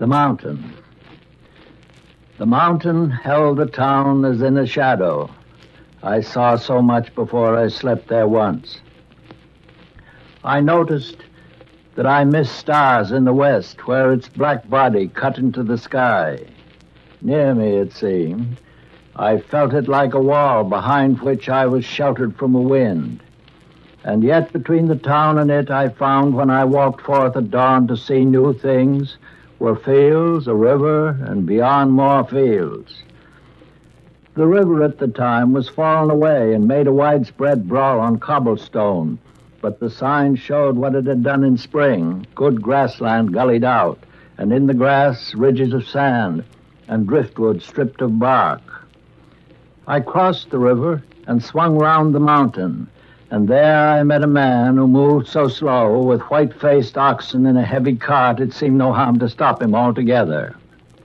The mountain. The mountain held the town as in a shadow. I saw so much before I slept there once. I noticed that I missed stars in the west, where its black body cut into the sky. Near me, it seemed. I felt it like a wall behind which I was sheltered from a wind. And yet between the town and it, I found when I walked forth at dawn to see new things, were fields, a river, and beyond more fields. The river at the time was fallen away and made a widespread brawl on cobblestone, but the sign showed what it had done in spring, good grassland gullied out, and in the grass ridges of sand, and driftwood stripped of bark. I crossed the river and swung round the mountain, and there I met a man who moved so slow, with white-faced oxen in a heavy cart, it seemed no harm to stop him altogether.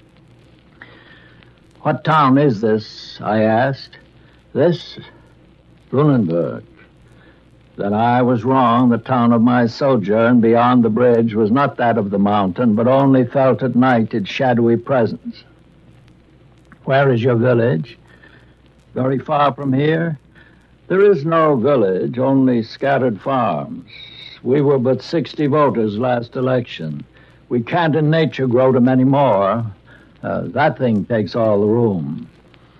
"What town is this?" I asked. "This? Lunenburg." Then I was wrong. The town of my sojourn beyond the bridge was not that of the mountain, but only felt at night its shadowy presence. "Where is your village?" "Very far from here?" "There is no village, only scattered farms. We were but 60 voters last election. We can't in nature grow to many more. That thing takes all the room."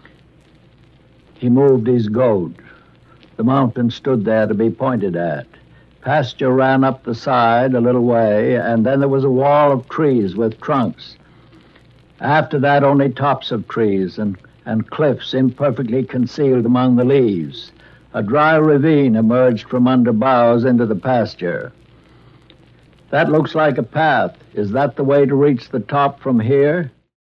He moved his goat. The mountain stood there to be pointed at. Pasture ran up the side a little way, and then there was a wall of trees with trunks. After that, only tops of trees and cliffs imperfectly concealed among the leaves. A dry ravine emerged from under boughs into the pasture. "That looks like a path. Is that the way to reach the top from here?"